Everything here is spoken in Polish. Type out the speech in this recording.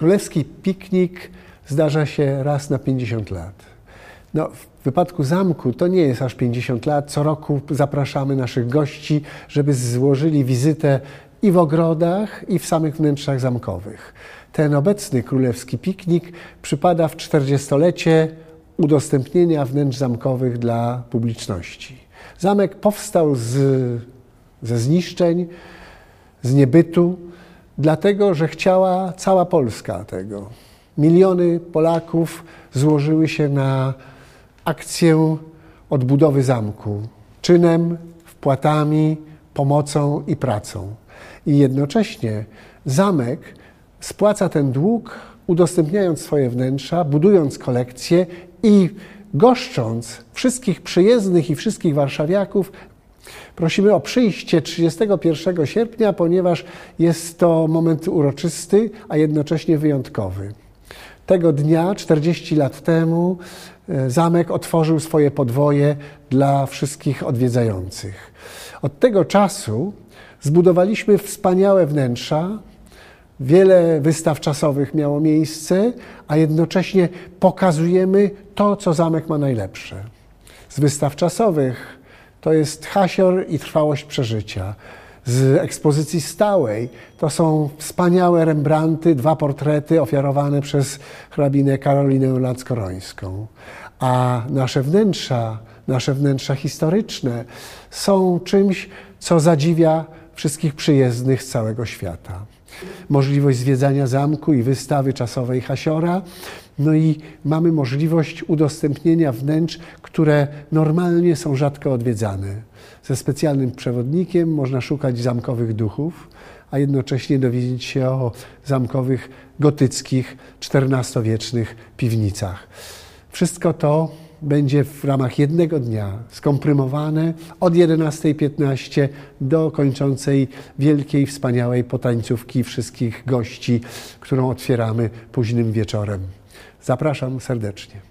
Królewski piknik zdarza się raz na 50 lat. No, w wypadku zamku to nie jest aż 50 lat. Co roku zapraszamy naszych gości, żeby złożyli wizytę i w ogrodach, i w samych wnętrzach zamkowych. Ten obecny królewski piknik przypada w 40-lecie udostępnienia wnętrz zamkowych dla publiczności. Zamek powstał ze zniszczeń, z niebytu, dlatego że chciała cała Polska tego. Miliony Polaków złożyły się na akcję odbudowy zamku czynem, wpłatami, pomocą i pracą. I jednocześnie zamek spłaca ten dług, udostępniając swoje wnętrza, budując kolekcję i goszcząc wszystkich przyjezdnych i wszystkich warszawiaków. Prosimy o przyjście 31 sierpnia, ponieważ jest to moment uroczysty, a jednocześnie wyjątkowy. Tego dnia, 40 lat temu, zamek otworzył swoje podwoje dla wszystkich odwiedzających. Od tego czasu zbudowaliśmy wspaniałe wnętrza, wiele wystaw czasowych miało miejsce, a jednocześnie pokazujemy to, co zamek ma najlepsze. Z wystaw czasowych to jest Hasior i trwałość przeżycia. Z ekspozycji stałej to są wspaniałe Rembrandty, 2 portrety ofiarowane przez hrabinę Karolinę Lat-Korońską. A nasze wnętrza historyczne są czymś, co zadziwia wszystkich przyjezdnych z całego świata. Możliwość zwiedzania zamku i wystawy czasowej Hasiora. No i mamy możliwość udostępnienia wnętrz, które normalnie są rzadko odwiedzane. Ze specjalnym przewodnikiem można szukać zamkowych duchów, a jednocześnie dowiedzieć się o zamkowych, gotyckich, XIV-wiecznych piwnicach. Wszystko to będzie w ramach jednego dnia skomprymowane od 11:15 do kończącej wielkiej, wspaniałej potańcówki wszystkich gości, którą otwieramy późnym wieczorem. Zapraszam serdecznie.